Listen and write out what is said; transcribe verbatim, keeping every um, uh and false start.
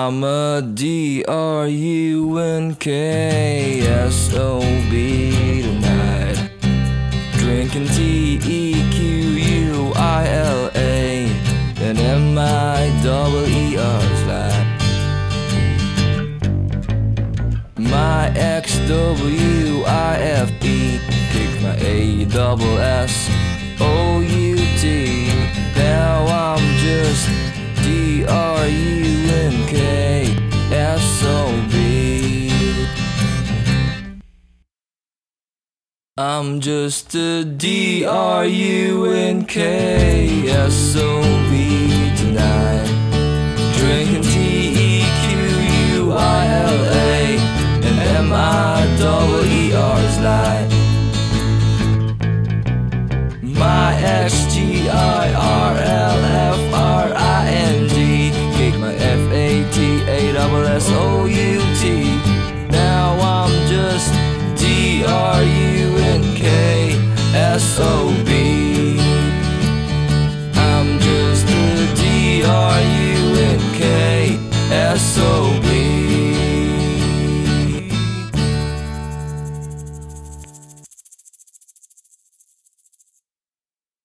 I'm a D R U N K S O B tonight. Drinking T E Q U I L A and M I double E R's like my X W I F E. Kick my A double S O U T. Now I'm just D R U N K S O B. I'm just a D R U N K S O B.